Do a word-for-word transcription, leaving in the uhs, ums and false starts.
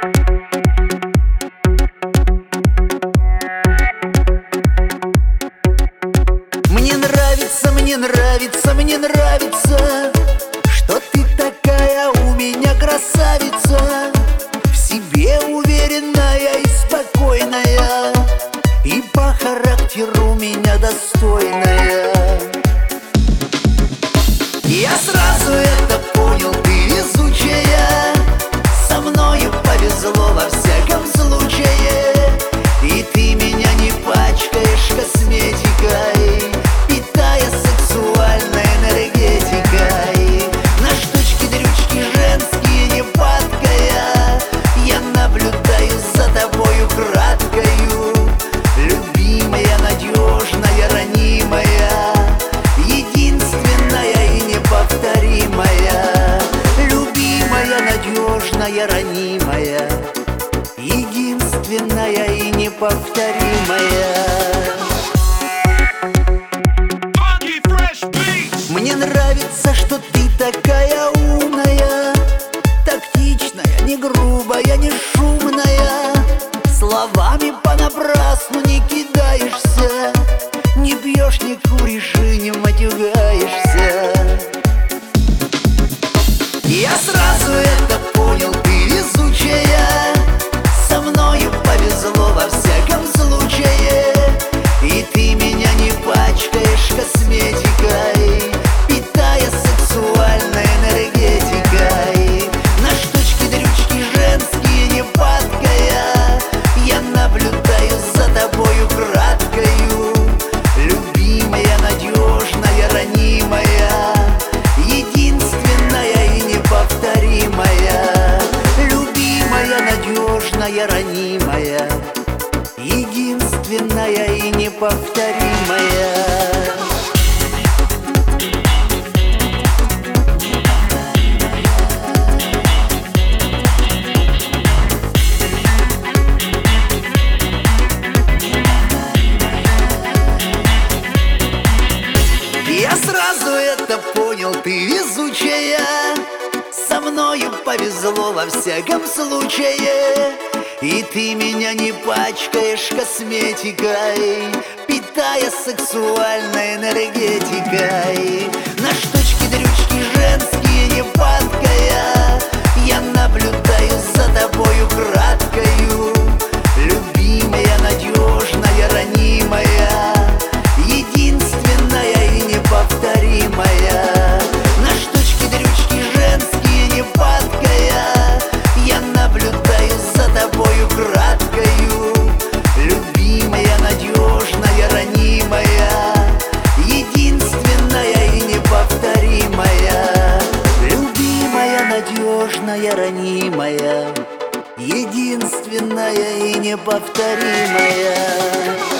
Мне нравится, мне нравится, мне нравится, что ты такая у меня красавица, в себе уверенная и спокойная, и по характеру у меня достойная. Я сразу это понял, ты везучая, со мною повезло во всяком случае, и ты меня не пачкаешь косметикой, питая сексуальной энергетикой. На штучки-дрючки женские не падкая, я наблюдаю за тобою краткою, любимая, надежная, ранимая, единственная и неповторимая. Любимая, надежная, ранимая, единственная и неповторимая. Мне нравится, что ты такая умная, тактичная, не грубая, не шумная, словами понапрасну не кидаешься, не пьешь, не куришь и не матюгаешься. Я сразу это понял, ты везучая, со мною повезло во всяком случае, и ты меня не пачкаешь косметикой, питая сексуальной энергетикой. На штучки-дрючки женские не падкая, я наблюдаю за тобою краткою, любимая, надежная, ранимая, единственная и неповторимая. Любимая, надежная, ранимая, единственная и неповторимая. Я сразу это понял, ты везучая, со мною повезло во всяком случае, и ты меня не пачкаешь косметикой, питая сексуальной энергетикой. На штучки-дрючки женские не падкая, я наблюдаю за тобою краткою, любимая, надежная, ранимая, единственная и неповторимая. На штучки-дрючки женские не падкая, я наблюдаю за тобою краткою, любимая, надежная, ранимая, единственная и неповторимая. Любимая, надежная, ранимая, единственная и неповторимая.